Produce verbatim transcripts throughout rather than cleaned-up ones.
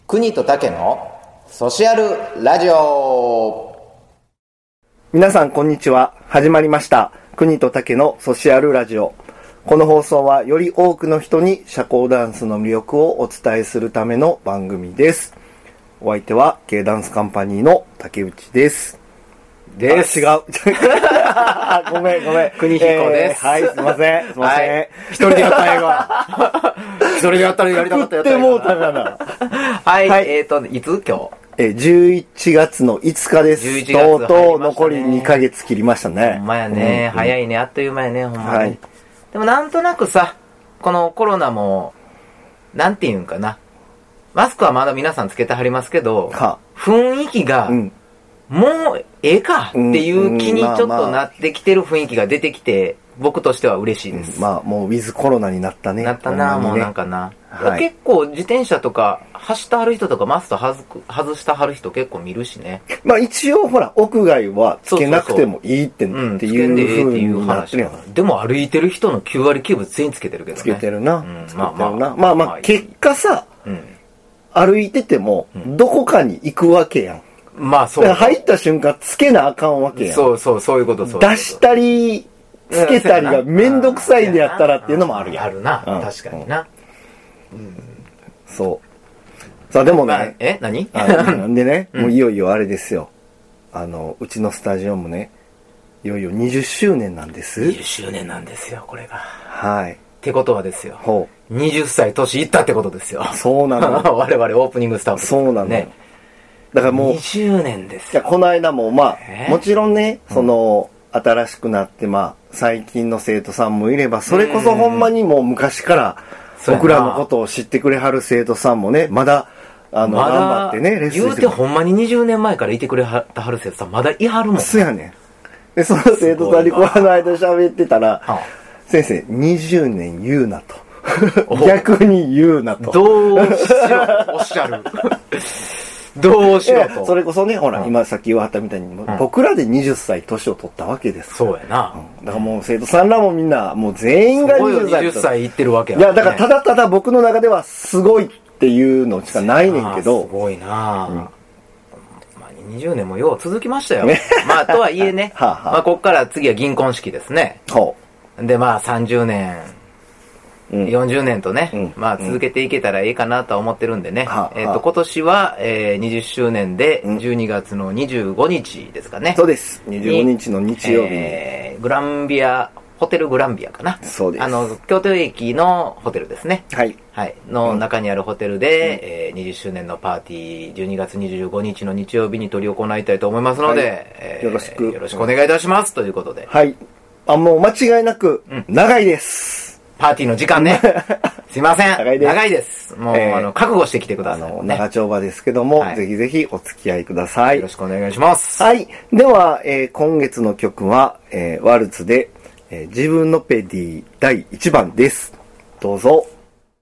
国と竹のソシャルラジオ。 皆さんこんにちは。始まりました国と竹のソシャルラジオ。この放送はより多くの人に社交ダンスの魅力をお伝えするための番組です。お相手は K ダンスカンパニーの竹内ですです。 違うごめんごめん国彦です、 えー、はいすいませんすいません、はい、 一人でやった映画一人でやったらやりたかったやった言ってもうたかなはい、はい、えーといつ今日えじゅういちがつのいつかです。とうとう残りにかげつ切りましたね。 ほんまやね、うん、早いね、あっという間やね、ほんまに、はい、でもなんとなくさ、このコロナもなんていうんかな、マスクはまだ皆さんつけてはりますけど、は雰囲気が、うん、もうええかっていう気にちょっとなってきてる雰囲気が出てきて、僕としては嬉しいです、 うん、まあもうウィズコロナになったね。 なったな、ね、もうなんかな、はい、結構自転車とか走ってはる人とかマスク外してはる人結構見るしね。 まあ一応ほら屋外はつけなくてもいいってっていう風になってるやん。 でも歩いてる人のきゅうわりきゅうぶ全員つけてるけどね。 つけてるな、うん、 まあまあまあまあ、まあ、結果さ、うん、歩いててもどこかに行くわけやん。 まあそう。 入った瞬間つけなあかんわけやん。 そうそう、そういうこと。そう出したりつけたりがめんどくさいんでやったらっていうのもあるやん。 あるな、うん、確かにな、 うん、そうさあでもね、まあ、 え何なんでね、うん、もういよいよあれですよ、あのうちのスタジオもねいよいよにじゅっしゅうねんなんです。 にじゅっしゅうねんなんですよこれが。 はいってことはですよ、ほうにじゅっさい年いったってことですよ。 そうなの我々オープニングスタッフ、ね、 そうなのね。だからもうにじゅうねんですよ。 いやこの間もまあもちろんね、その、うん、新しくなってまあ最近の生徒さんもいれば、それこそほんまにもう昔から僕らのことを知ってくれはる生徒さんもね、まだあの、ま、頑張ってねレッスンして言うてほんまににじゅうねんまえからいてくれはったはる生徒さんまだいはるもん。 そうやねん。でその生徒さんにこの間喋ってたら、はあ、先生にじゅうねん言うなと逆に言うなとどうしろおっしゃるどうしろと。 それこそね、ほら、うん、今さっき言わはったみたいに、うん、僕らではたち年を取ったわけです。 そうやな、 うん。だからもう生徒さんらもみんな、もう全員がにじゅっさい。 にじゅっさいいってるわけや、 ね。いや、だからただただ僕の中ではすごいっていうのしかないねんけど。 すごいな、うん、まあ、にじゅうねんもよう続きましたよ。まあ、とはいえね、はあはあ、まあ、こっから次は銀婚式ですね。ほう。で、まあ、さんじゅうねん。うん、よんじゅうねんとね、うん、まあ続けていけたらいいかなとは思ってるんでね、うん、えっ、ー、と今年は、えー、にじゅっしゅうねんでじゅうにがつのにじゅうごにちですかね。 そうです。にじゅうごにちの日曜日に、 えー、グランビアホテルグランビアかな。 そうです。 あの京都駅のホテルですね。 はい。 はい。の中にあるホテルで、うん、えー、にじゅっしゅうねんのパーティーじゅうにがつにじゅうごにちの日曜日に執り行いたいと思いますので、はい、えー、 よろしくよろしくお願いいたしますということで。 はい。あもう間違いなく長いです。 うんパーティーの時間ね。すいません。長いです。長いです。もう、えー、あの、覚悟してきてください、ね。あの、 長丁場ですけども、はい、ぜひぜひお付き合いください。 よろしくお願いします。 はい。では、えー、今月の曲は、えー、ワルツで、えー、自分のペディだいいちばんです。どうぞ。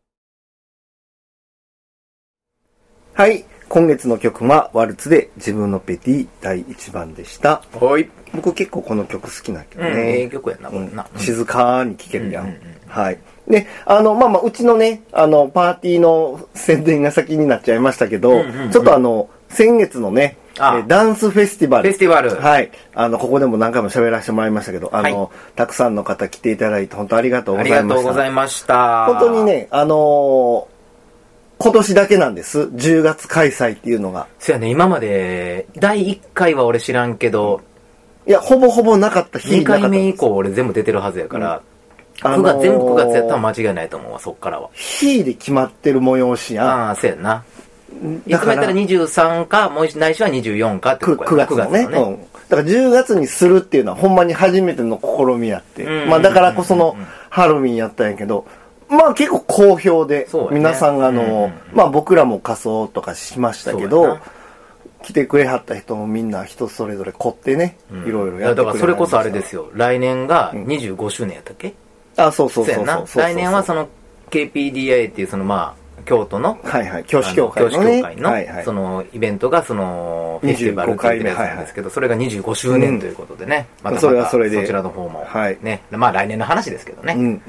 はい。今月の曲はワルツで自分のペディだいいちばんでした。 はい。 僕結構この曲好きなんやけどね。 うん、ええ曲やな、これな。 うん、静かに聴けるやん。うんうんうん、はい。で、あの、まあまあ、うちのね、あの、パーティーの宣伝が先になっちゃいましたけど、うんうんうん、ちょっとあの、先月のね、えダンスフェスティバル。 フェスティバル。 はい。あの、ここでも何回も喋らせてもらいましたけど、あの、はい、たくさんの方来ていただいて、本当ありがとうございました。ありがとうございました。 本当にね、あのー、今年だけなんです。じゅうがつ開催っていうのが。 そうやね、今まで、だいいっかいは俺知らんけど、 いや、ほぼほぼなかった日にかいめ以降俺全部出てるはずやから、うん、くがつ、全部くがつやったら間違いないと思うわ、そっからは。 日で決まってる催しやん。 ああ、そうやな。いつもやったらにじゅうさんか、もうないしはにじゅうよんかってことやな。 くがつのね。うん。だからじゅうがつにするっていうのはほんまに初めての試みやって。まあだからこそのハロウィンやったんやけど、まあ結構好評で、ね、皆さんがあの、うんうんうん、まあ僕らも仮装とかしましたけど、来てくれはった人もみんな人それぞれ凝ってね、うん、いろいろやってくれはだからそれこそあれですよ、来年がにじゅうごしゅうねんやったっけ、 うん、あ、そうそうそうそうそうそう。 来年はその ケーピーディーアイ っていうそのまあ、京都の、 はいはい、教師協会の、ね、 教師協会の、はいはい、そのイベントがそのフェスティバルっていうやつなんですけど、はいはい、それがにじゅうごしゅうねんということでね、うん、またまたそれはそれでそちらの方も、はい、ね、まあ来年の話ですけどね。 うんうん。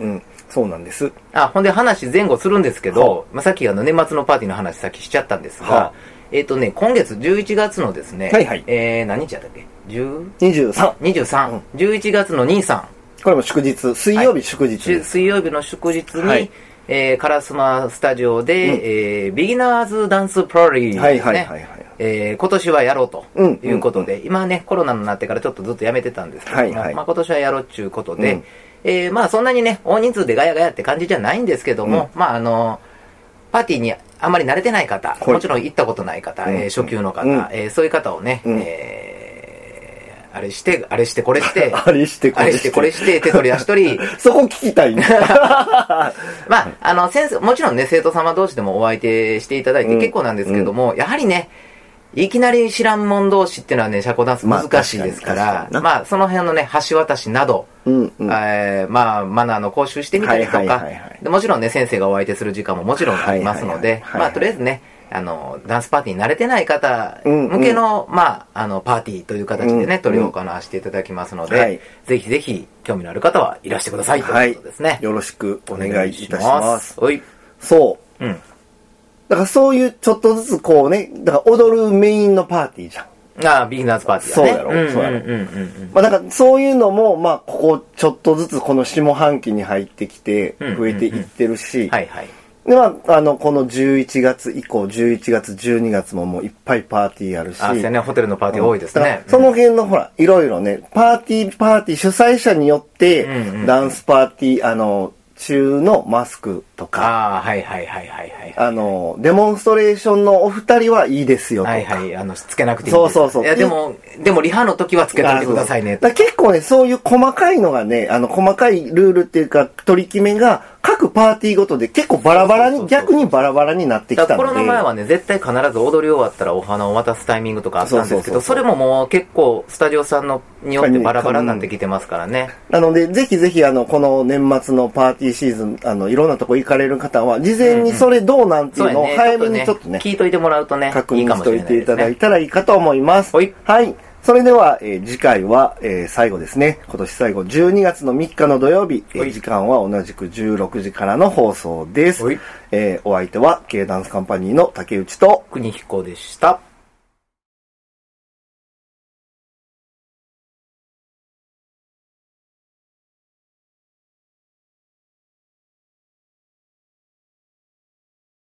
そうなんです。 あ、ほんで話前後するんですけど、まあ、さっきあの年末のパーティーの話さっきしちゃったんですが、えっ、ー、とね、今月じゅういちがつのですね、 はいはい、 えー、何日やったっけ ? にじゅうさん。 にじゅうさん。うん、じゅういちがつのに、さん。 これも祝日、水曜日祝日、はい、 水曜日の祝日に、はい、えー、カラスマスタジオで、うん、えー、ビギナーズダンスプロリーですね。はいはいはいはい、えー、今年はやろうということで、うんうんうん、今ね、コロナになってからちょっとずっとやめてたんですけども、はいはい、まあ、今年はやろうっていうことで、うん、えー、まあそんなにね、大人数でガヤガヤって感じじゃないんですけども、うん、まああの、パーティーにあまり慣れてない方、もちろん行ったことない方、うん、えー、初級の方、うん、えー、そういう方をね、うん、えー、あれして、あれして、これして、 あれして、 これして、これして、手取り足取り。 そこ聞きたいね。 まあ、あの、先生、もちろんね、生徒様同士でもお相手していただいて結構なんですけども、うん、やはりね、いきなり知らん者同士っていうのはね、社交ダンス難しいですから、まあ、まあ、その辺のね、橋渡しなど、うんうん、えー、まあ、マナーの講習してみたりとか、はいはいはいはい、でもちろんね、先生がお相手する時間ももちろんありますので、まあ、とりあえずね、あの、ダンスパーティーに慣れてない方向けの、うんうん、まあ、あの、パーティーという形でね、執り行わせていただきますので、はい、ぜひぜひ、興味のある方はいらしてくださいということですね。はい、 よろしくお願いいたします。 はい。 そう。うん。だからそういうちょっとずつこうね、だから踊るメインのパーティーじゃん。 ああ、ビギナーズパーティーだね。 そうやろ、そうやろ。まあだからそういうのも、まあここちょっとずつこの下半期に入ってきて、増えていってるし、はいはい。でまあ、あの、このじゅういちがつ以降、じゅういちがつ、じゅうにがつももういっぱいパーティーあるし。 あ、そうね、ホテルのパーティー多いですね。 その辺のほら、いろいろね、パーティー、パーティー主催者によって、ダンスパーティー、あの、中のマスクとか。 ああ、はいはいはいはいはい。 あの、デモンストレーションのお二人はいいですよとか。 はいはい、あの、つけなくていい。 そうそうそう。 いや、でも、でもリハの時はつけといてくださいね。 だ結構ね、そういう細かいのがね、あの、細かいルールっていうか、取り決めが、各パーティーごとで結構バラバラに、逆にバラバラになってきたので。 コロナ前はね、絶対必ず踊り終わったらお花を渡すタイミングとかあったんですけど、それももう結構スタジオさんのによってバラバラになってきてますからね。 なので、ぜひぜひあの、この年末のパーティーシーズン、あの、いろんなとこ行かれる方は、事前にそれどうなんていうのを早めにちょっとね、 聞いといてもらうとね、 確認しといていただいたらいいかと思います。はい。はい。それでは、えー、次回は、えー、最後ですね。今年最後、じゅうにがつのみっかの土曜日、えー、時間は同じくじゅうろくじからの放送です。えー、お相手は、K ダンスカンパニーの竹内と、 国彦でした。